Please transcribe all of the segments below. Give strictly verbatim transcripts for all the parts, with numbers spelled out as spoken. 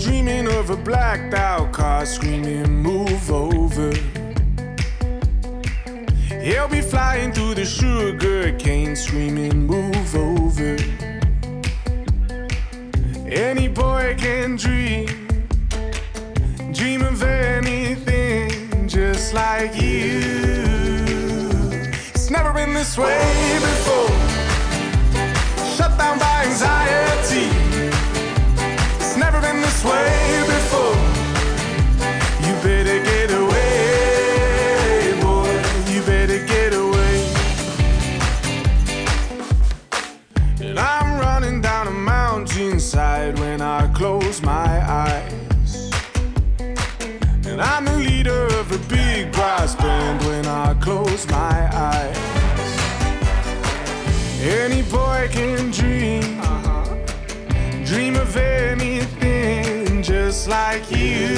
dreaming of a blacked out car screaming, move over. He'll be flying through the sugar cane screaming, move over. Any boy can dream, dream of anything just like you. It's never been this way before, shut down by anxiety. It's never been this way before. You better get away, boy, you better get away. And I'm running down a mountainside when I close my eyes. And I'm the leader of a big brass band when I close my eyes. Any boy can dream, dream of anything just like you.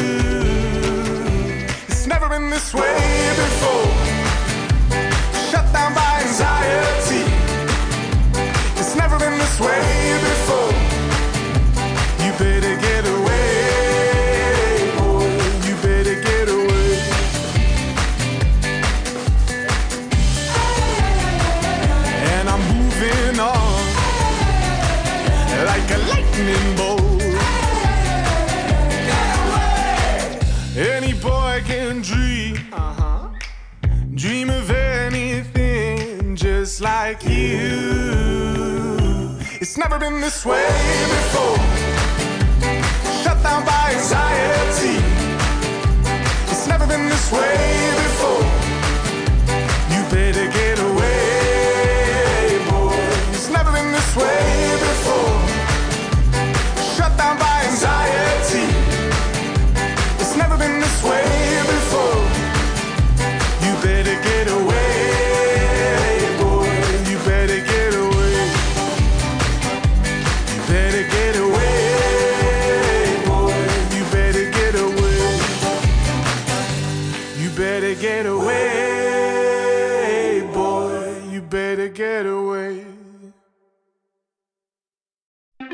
It's never been this way before, shut down by anxiety. It's never been this way before. You better get away, boy, you better get away. And I'm moving on like a lightning bolt. Any boy can dream, uh-huh. dream of anything just like you. It's never been this way before, shut down by anxiety. It's never been this way before. You better get away, boy. It's never been this way before, shut down by anxiety. It's never been this way before. You better get away, boy. You better get away. You better get away, boy. You better get away. You better get away.